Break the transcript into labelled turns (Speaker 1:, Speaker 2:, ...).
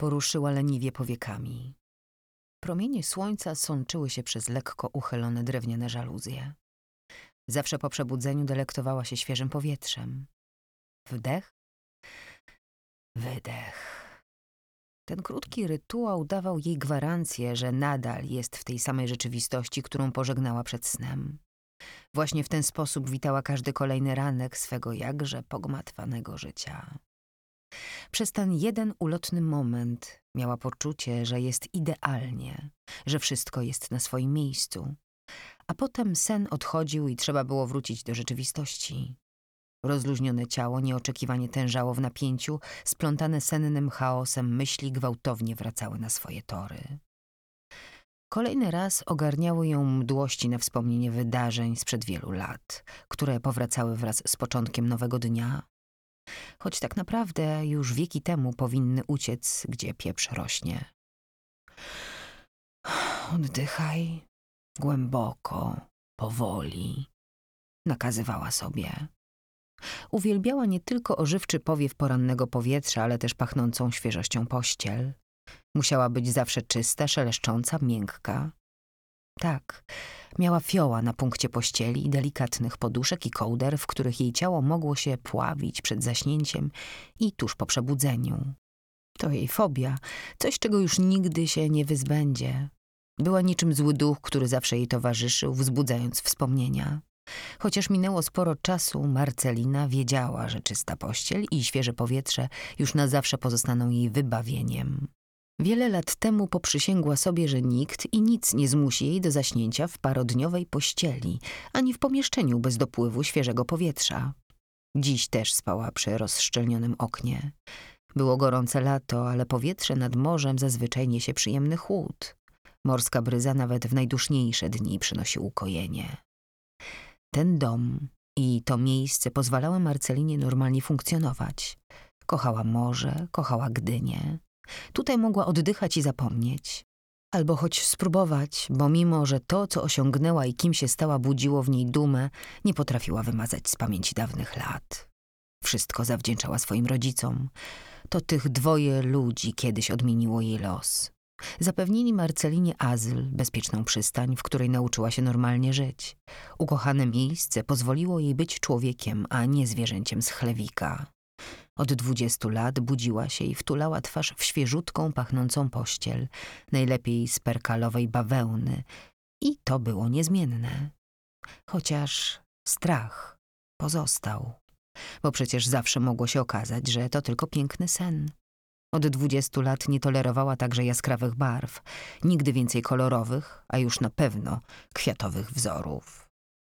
Speaker 1: poruszyła leniwie powiekami. Promienie słońca sączyły się przez lekko uchylone drewniane żaluzje. Zawsze po przebudzeniu delektowała się świeżym powietrzem. Wdech, wydech. Ten krótki rytuał dawał jej gwarancję, że nadal jest w tej samej rzeczywistości, którą pożegnała przed snem. Właśnie w ten sposób witała każdy kolejny ranek swego jakże pogmatwanego życia. Przez ten jeden ulotny moment miała poczucie, że jest idealnie, że wszystko jest na swoim miejscu. A potem sen odchodził i trzeba było wrócić do rzeczywistości. Rozluźnione ciało nieoczekiwanie tężało w napięciu, splątane sennym chaosem myśli gwałtownie wracały na swoje tory. Kolejny raz ogarniały ją mdłości na wspomnienie wydarzeń sprzed wielu lat, które powracały wraz z początkiem nowego dnia, choć tak naprawdę już wieki temu powinny uciec, gdzie pieprz rośnie. Oddychaj głęboko, powoli, nakazywała sobie. Uwielbiała nie tylko ożywczy powiew porannego powietrza, ale też pachnącą świeżością pościel. Musiała być zawsze czysta, szeleszcząca, miękka. Tak, miała fioła na punkcie pościeli, delikatnych poduszek i kołder, w których jej ciało mogło się pławić przed zaśnięciem i tuż po przebudzeniu. To jej fobia, coś, czego już nigdy się nie wyzbędzie. Była niczym zły duch, który zawsze jej towarzyszył, wzbudzając wspomnienia. Chociaż minęło sporo czasu, Marcelina wiedziała, że czysta pościel i świeże powietrze już na zawsze pozostaną jej wybawieniem. Wiele lat temu poprzysięgła sobie, że nikt i nic nie zmusi jej do zaśnięcia w parodniowej pościeli, ani w pomieszczeniu bez dopływu świeżego powietrza. Dziś też spała przy rozszczelnionym oknie. Było gorące lato, ale powietrze nad morzem zazwyczaj niesie przyjemny chłód. Morska bryza nawet w najduszniejsze dni przynosi ukojenie. Ten dom i to miejsce pozwalały Marcelinie normalnie funkcjonować. Kochała morze, kochała Gdynię. Tutaj mogła oddychać i zapomnieć. Albo choć spróbować, bo mimo, że to, co osiągnęła i kim się stała, budziło w niej dumę, nie potrafiła wymazać z pamięci dawnych lat. Wszystko zawdzięczała swoim rodzicom. To tych dwoje ludzi kiedyś odmieniło jej los. Zapewnili Marcelinie azyl, bezpieczną przystań, w której nauczyła się normalnie żyć. Ukochane miejsce pozwoliło jej być człowiekiem, a nie zwierzęciem z chlewika. Od 20 lat budziła się i wtulała twarz w świeżutką, pachnącą pościel, najlepiej z perkalowej bawełny. I to było niezmienne. Chociaż strach pozostał, bo przecież zawsze mogło się okazać, że to tylko piękny sen. Od 20 lat nie tolerowała także jaskrawych barw, nigdy więcej kolorowych, a już na pewno kwiatowych wzorów.